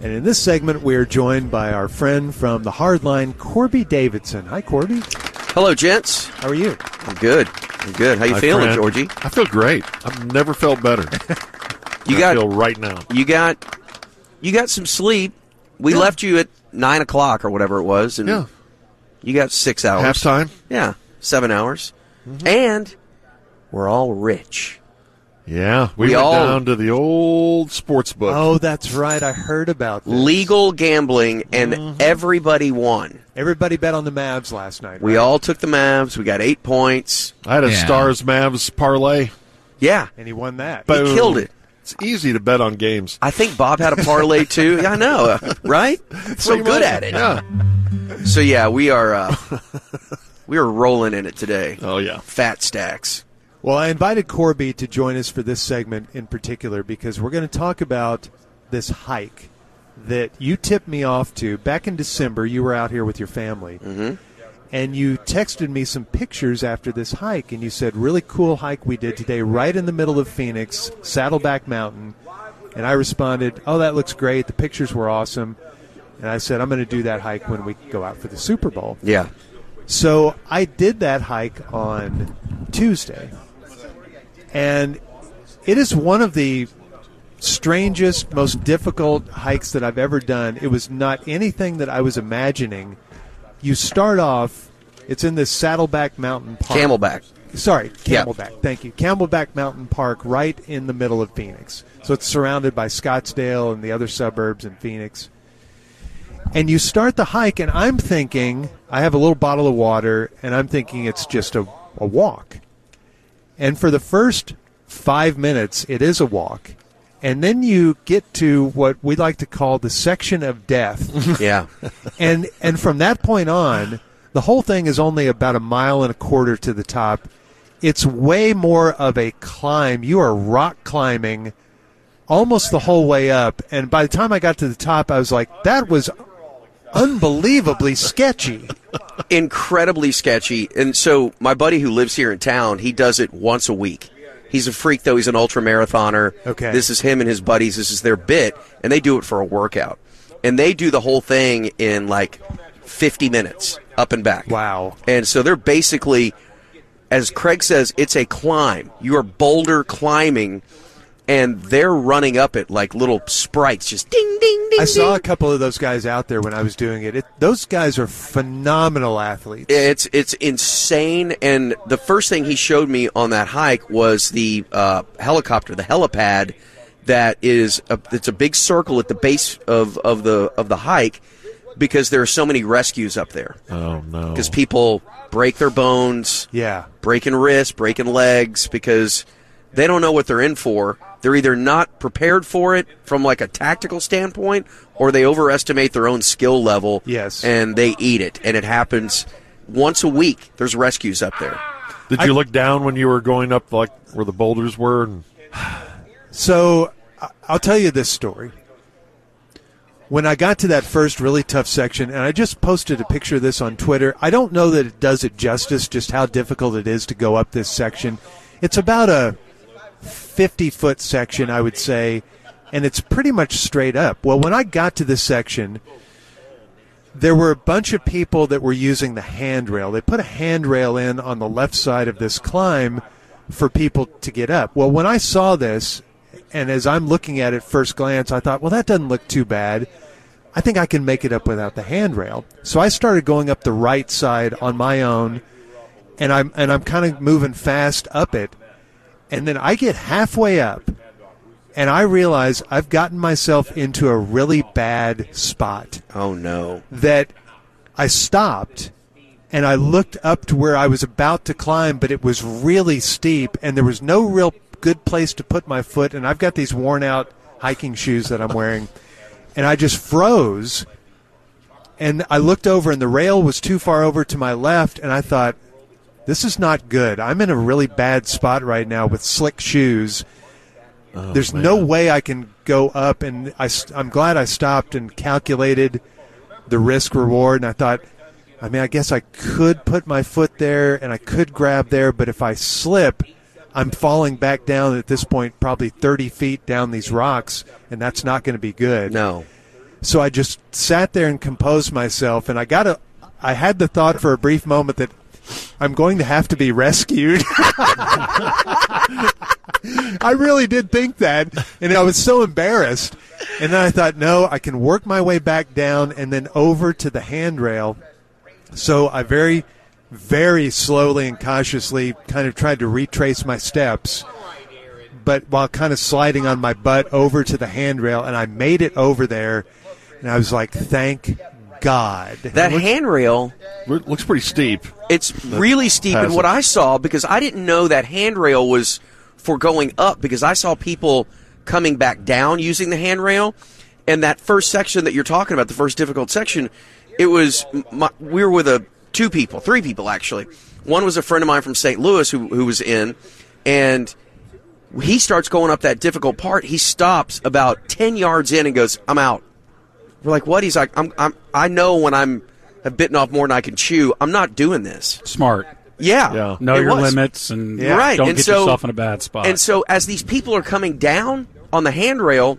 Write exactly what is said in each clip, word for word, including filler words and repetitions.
And in this segment, we are joined by our friend from the Hardline, Corby Davidson. Hi, Corby. Hello, gents. How are you? I'm good. I'm good. How you Hi, feeling, friend. Georgie? I feel great. I've never felt better. You I got feel right now. You got you got some sleep. We Yeah. left you at nine o'clock or whatever it was, and Yeah. you got six hours. Halftime? Yeah, seven hours, and we're all rich. Yeah. We, We went all- down to the old sports book. Oh, that's right. I heard about this. Legal gambling, and everybody won. Everybody bet on the Mavs last night. We right? all took the Mavs. We got eight points. I had a Yeah. Stars Mavs parlay. Yeah, And he won that. Boom. he killed it. It's easy to bet on games. I think Bob had a parlay too. Yeah, I know, uh, right? So Pretty good much. at it. Yeah. So yeah, we are uh, we are rolling in it today. Oh, yeah. Fat stacks. Well, I invited Corby to join us for this segment in particular because we're going to talk about this hike that you tipped me off to. Back in December, you were out here with your family. Mm-hmm. And you texted me some pictures after this hike, and you said, really cool hike we did today right in the middle of Phoenix, Saddleback Mountain. And I responded, oh, that looks great. The pictures were awesome. And I said, I'm going to do that hike when we go out for the Super Bowl. Yeah. So I did that hike on Tuesday. And it is one of the strangest, most difficult hikes that I've ever done. It was not anything that I was imagining. You start off, it's in this Saddleback Mountain Park. Camelback. Sorry, Yeah. Camelback. Thank you. Camelback Mountain Park, right in the middle of Phoenix. So it's surrounded by Scottsdale and the other suburbs in Phoenix. And you start the hike, and I'm thinking, I have a little bottle of water, and I'm thinking it's just a, a walk. And for the first five minutes, it is a walk. And then you get to what we like to call the section of death. Yeah. and and from that point on, the whole thing is only about a mile and a quarter to the top. It's way more of a climb. You are rock climbing almost the whole way up. And by the time I got to the top, I was like, that was unbelievably sketchy. Incredibly sketchy. And so my buddy who lives here in town, he does it once a week. He's a freak, though. He's an ultra marathoner. Okay. This is him and his buddies. This is their bit, and they do it for a workout. And they do the whole thing in like fifty minutes, up and back. Wow. And so they're basically, as Craig says, it's a climb. You are boulder climbing, and they're running up it like little sprites, just ding, ding, ding, I saw a ding. couple of those guys out there when I was doing it. it those guys are phenomenal athletes. It's it's insane, and the first thing he showed me on that hike was the uh, helicopter, the helipad, that is a, it's a big circle at the base of, of the of the hike because there are so many rescues up there. Oh, no. Because people break their bones, Yeah. breaking wrists, breaking legs, because they don't know what they're in for. They're either not prepared for it from like a tactical standpoint, or they overestimate their own skill level. Yes. And they eat it. And it happens once a week. There's rescues up there. Did you look down when you were going up like where the boulders were? And So I- I'll tell you this story. When I got to that first really tough section, and I just posted a picture of this on Twitter, I don't know that it does it justice, just how difficult it is to go up this section. It's about a fifty-foot section, I would say, and it's pretty much straight up. Well, when I got to this section, there were a bunch of people that were using the handrail. They put a handrail in on the left side of this climb for people to get up. Well, when I saw this, and as I'm looking at it first glance, I thought, well, that doesn't look too bad. I think I can make it up without the handrail. So I started going up the right side on my own, and I'm and I'm kind of moving fast up it. And then I get halfway up, and I realize I've gotten myself into a really bad spot. Oh, no. That I stopped, and I looked up to where I was about to climb, but it was really steep, and there was no real good place to put my foot. And I've got these worn-out hiking shoes that I'm wearing, and I just froze. And I looked over, and the rail was too far over to my left, and I thought, this is not good. I'm in a really bad spot right now with slick shoes. oh, There's man. no way I can go up, and I, I'm glad I stopped and calculated the risk reward. And I thought, I mean, I guess I could put my foot there and I could grab there, but if I slip, I'm falling back down at this point, probably thirty feet down these rocks, and that's not going to be good. No. So I just sat there and composed myself, and I got a, I had the thought for a brief moment that I'm going to have to be rescued. I really did think that, and I was so embarrassed. And then I thought, no, I can work my way back down and then over to the handrail. So I very, very slowly and cautiously kind of tried to retrace my steps, but while kind of sliding on my butt over to the handrail, and I made it over there, and I was like, thank God. That handrail looks pretty steep. It's really steep, and what I saw, because I didn't know that handrail was for going up, because I saw people coming back down using the handrail, and that first section that you're talking about, the first difficult section, it was my, we were with a two people, three people actually. One was a friend of mine from Saint Louis who who was in, and he starts going up that difficult part. He stops about ten yards in and goes, "I'm out." We're like, "What?" He's like, "I'm I'm I know when I'm have bitten off more than I can chew. I'm not doing this." Smart. Yeah. yeah. Know it your was. limits and Yeah. Right. don't and get so, yourself in a bad spot. And so as these people are coming down on the handrail,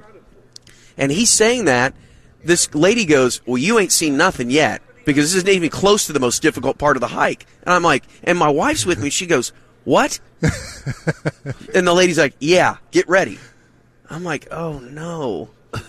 and he's saying that, this lady goes, "Well, you ain't seen nothing yet, because this isn't even close to the most difficult part of the hike." And I'm like, and my wife's with me. She goes, "What?" And the lady's like, "Yeah, get ready." I'm like, oh, no.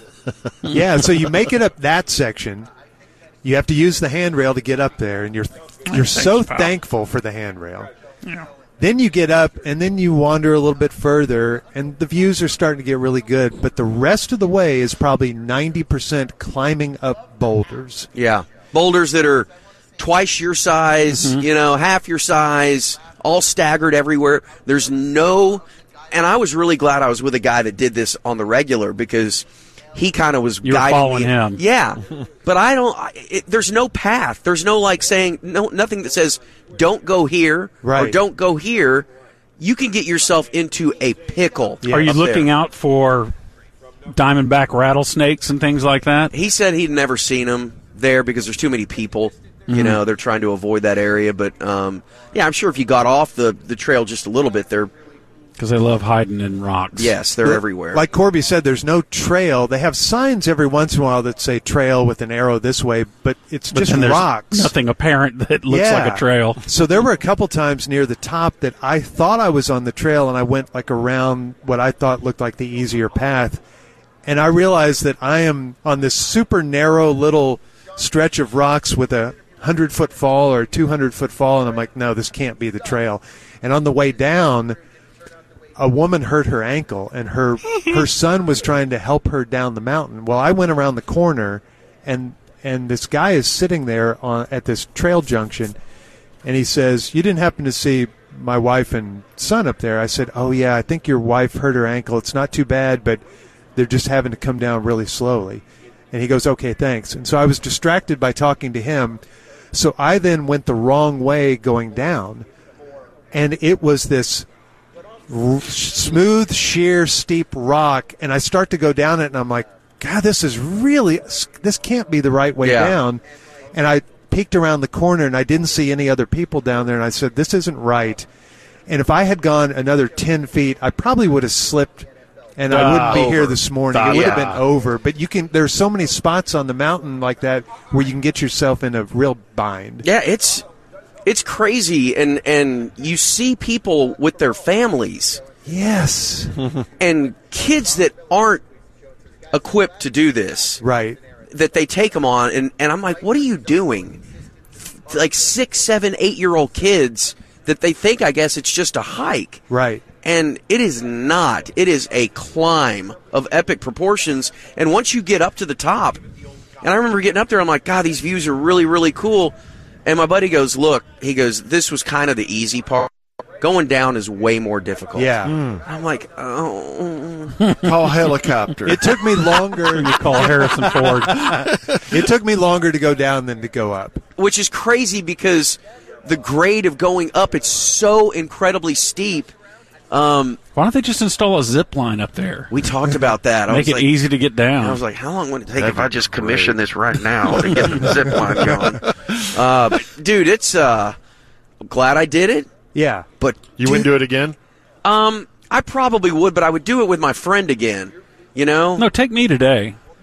Yeah, so you make it up that section. You have to use the handrail to get up there, and you're you're so thankful for the handrail. Yeah. Then you get up, and then you wander a little bit further, and the views are starting to get really good. But the rest of the way is probably ninety percent climbing up boulders. Yeah, boulders that are twice your size, Mm-hmm. you know, half your size, all staggered everywhere. There's no, and I was really glad I was with a guy that did this on the regular, because he kind of was You were guiding following me. him. Yeah, but I don't. It, there's no path. There's no like saying no, nothing that says don't go here or Right. don't go here. You can get yourself into a pickle. Are you up looking there. out for diamondback rattlesnakes and things like that? He said he'd never seen them there because there's too many people. You know, they're trying to avoid that area. But, um, yeah, I'm sure if you got off the, the trail just a little bit, they're, Because they love hiding in rocks. yes, they're everywhere. Like Corby said, there's no trail. They have signs every once in a while that say trail with an arrow this way, but it's But just then there's rocks. nothing apparent that looks Yeah. like a trail. So there were a couple times near the top that I thought I was on the trail, and I went like around what I thought looked like the easier path. And I realized that I am on this super narrow little stretch of rocks with a hundred-foot fall or two hundred-foot fall, and I'm like, no, this can't be the trail. And on the way down, a woman hurt her ankle, and her her son was trying to help her down the mountain. Well, I went around the corner, and and this guy is sitting there on at this trail junction, and he says, "You didn't happen to see my wife and son up there?" I said, "Oh, yeah, I think your wife hurt her ankle. It's not too bad, but they're just having to come down really slowly." And he goes, "Okay, thanks." And so I was distracted by talking to him, so I then went the wrong way going down, and it was this r- smooth, sheer, steep rock, and I start to go down it, and I'm like, God, this is really, this can't be the right way Yeah. down. And I peeked around the corner, and I didn't see any other people down there, and I said, this isn't right. And if I had gone another ten feet, I probably would have slipped, and I wouldn't be over. here this morning. It would have Yeah. been over. But you can, there's so many spots on the mountain like that where you can get yourself in a real bind. Yeah, it's it's crazy, and and you see people with their families Yes. and kids that aren't equipped to do this, Right. that they take them on, and, and I'm like, what are you doing? Like six, seven, eight-year-old kids that they think, I guess, it's just a hike. Right. And it is not. It is a climb of epic proportions. And once you get up to the top, and I remember getting up there, I'm like, God, these views are really, really cool. And my buddy goes, look, he goes, this was kind of the easy part. Going down is way more difficult. Yeah. I'm like, oh. Call helicopter. It took me longer. You call Harrison Ford. It took me longer to go down than to go up. Which is crazy because the grade of going up, it's so incredibly steep. Um, Why don't they just install a zip line up there? we talked about that. I Make was it like, easy to get down. I was like, how long would it take That'd if I be just great. commission this right now to get the zip line going? Uh, but, dude, it's, uh, I'm glad I did it, Yeah. but You dude, wouldn't do it again? Um, I probably would, but I would do it with my friend again, you know? no, take me today.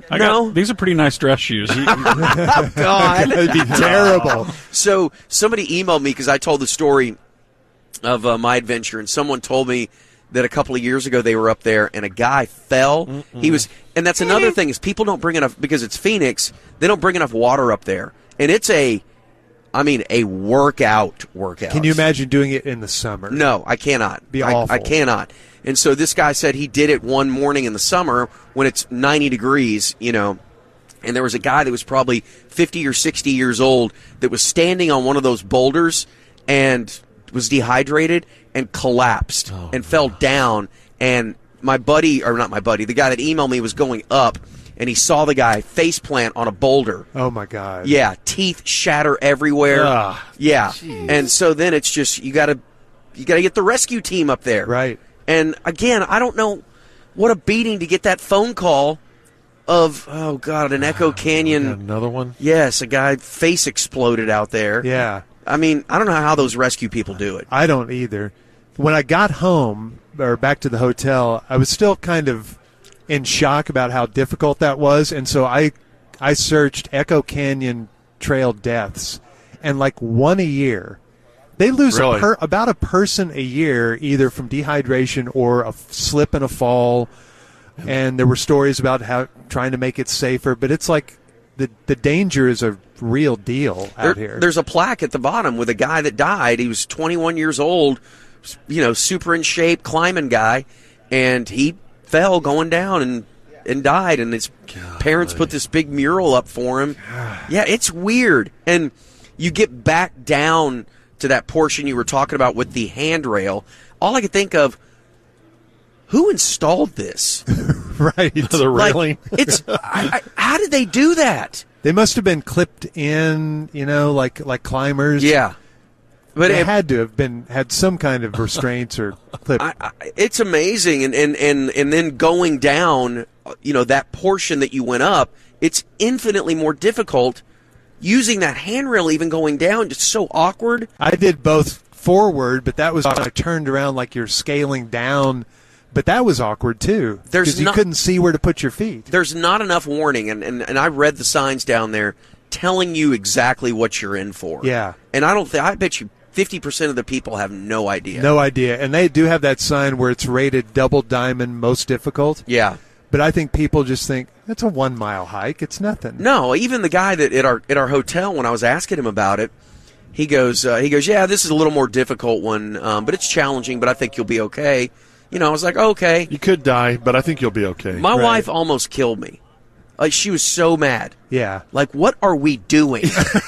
I No. got, these are pretty nice dress shoes. God. That'd be terrible. So somebody emailed me because I told the story of uh, my adventure, and someone told me that a couple of years ago they were up there and a guy fell. Mm-mm. He was, and that's another thing is people don't bring enough, because it's Phoenix, they don't bring enough water up there, and it's a, I mean, a workout workout. Can you imagine doing it in the summer? No, I cannot. Be I, awful. I cannot. And so this guy said he did it one morning in the summer when it's ninety degrees, you know, and there was a guy that was probably fifty or sixty years old that was standing on one of those boulders and was dehydrated and collapsed oh, and fell down. And my buddy, or not my buddy, the guy that emailed me was going up, and he saw the guy face plant on a boulder. Oh, my God. Yeah, teeth shatter everywhere. Ugh, yeah. geez. And so then it's just, you got to you got to get the rescue team up there. Right. And again, I don't know what a beating to get that phone call of, oh, God, an Echo Canyon. Another one? Yes, a guy face exploded out there. Yeah. I mean, I don't know how those rescue people do it. I don't either. When I got home, or back to the hotel, I was still kind of in shock about how difficult that was, and so I I searched Echo Canyon trail deaths, and like one a year. They lose Really? a per, about a person a year, either from dehydration or a f- slip and a fall, and there were stories about how trying to make it safer, but it's like the the danger is a real deal out There- here. There's a plaque at the bottom with a guy that died. He was twenty-one years old, you know, super in shape, climbing guy, and he fell going down and and died, and his Golly. parents put this big mural up for him. Yeah, it's weird. And you get back down to that portion you were talking about with the handrail. All I could think of, who installed this? right. The Like, railing? it's I, I, how did they do that? They must have been clipped in, you know, like like climbers. Yeah, but They it, had to have been had some kind of restraints or clip. I, I, it's amazing, and, and, and, and then going down, you know, that portion that you went up, it's infinitely more difficult. Using that handrail, even going down, just so awkward. I did both forward, but that was when I turned around like you're scaling down. But that was awkward too, There's because you not- couldn't see where to put your feet. There's not enough warning, and, and, and I read the signs down there telling you exactly what you're in for. Yeah. And I don't think, I bet you fifty percent of the people have no idea. No idea, and they do have that sign where it's rated double diamond, most difficult. Yeah. But I think people just think it's a one mile hike; it's nothing. No, even the guy that at our at our hotel, when I was asking him about it, he goes, uh, he goes, yeah, this is a little more difficult one, um, but it's challenging, but I think you'll be okay. You know, I was like, okay. You could die, but I think you'll be okay. My Right. wife almost killed me. Like, she was so mad. Yeah. Like, what are we doing?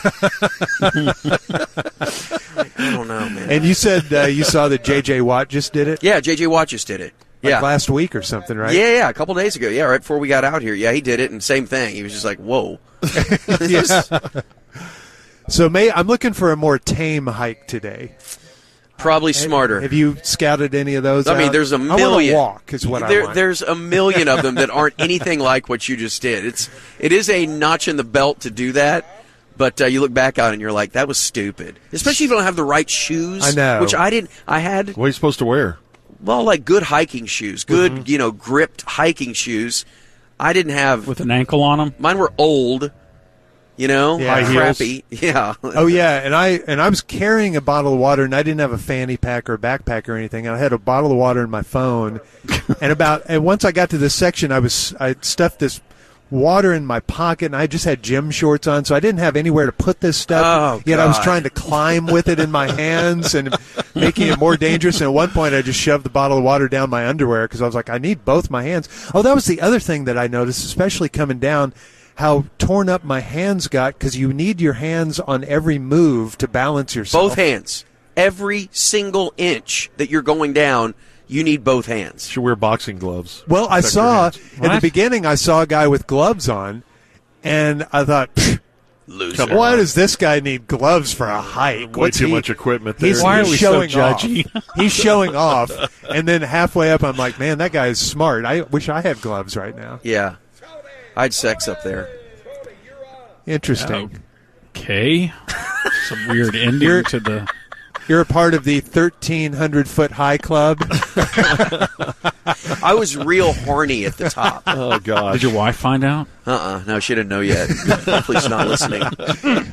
I don't know, man. And you said uh, you saw that J J Watt just did it, Yeah, J J Watt just did it. like Yeah. last week or something, right? Yeah, yeah, a couple days ago. Yeah, right before we got out here. Yeah, he did it, and same thing. He was just like, whoa. Yeah. So, May, I'm looking for a more tame hike today. Probably smarter. Have you scouted any of those? I mean, out? there's a I want million. to walk, is what there, I want. There's a million of them that aren't anything like what you just did. It's it is a notch in the belt to do that, but uh, you look back on it and you're like, that was stupid. Especially if you don't have the right shoes. I know. Which I didn't. I had What are you supposed to wear? well, like good hiking shoes, good Mm-hmm. you know gripped hiking shoes. I didn't have. with an ankle on them. Mine were old. You know, Yeah. High heels. crappy. Yeah. Oh yeah, and I and I was carrying a bottle of water, and I didn't have a fanny pack or a backpack or anything. I had a bottle of water in my phone, and about and once I got to this section, I was I stuffed this water in my pocket, and I just had gym shorts on, so I didn't have anywhere to put this stuff. Oh, Yet I was God. trying to climb with it in my hands and making it more dangerous. And at one point, I just shoved the bottle of water down my underwear because I was like, I need both my hands. Oh, that was the other thing that I noticed, especially coming down. How torn up my hands got, because you need your hands on every move to balance yourself. Both hands. Every single inch that you're going down, you need both hands. Should wear boxing gloves. Well, I Protect your saw, hands. in the What? beginning, I saw a guy with gloves on, and I thought, "Pfft, Loser. why does this guy need gloves for a hike? Way What's too he- much equipment there. He's, Why are he's we so showing judgy? off. He's showing off. And then halfway up, I'm like, man, that guy is smart. I wish I had gloves right now. Yeah. I had sex up there. Interesting. Okay. Some weird ending You're- to the. You're a part of the thirteen hundred foot high club. I was real horny at the top. Oh, gosh. Did your wife find out? Uh-uh. No, she didn't know yet. Hopefully she's not listening.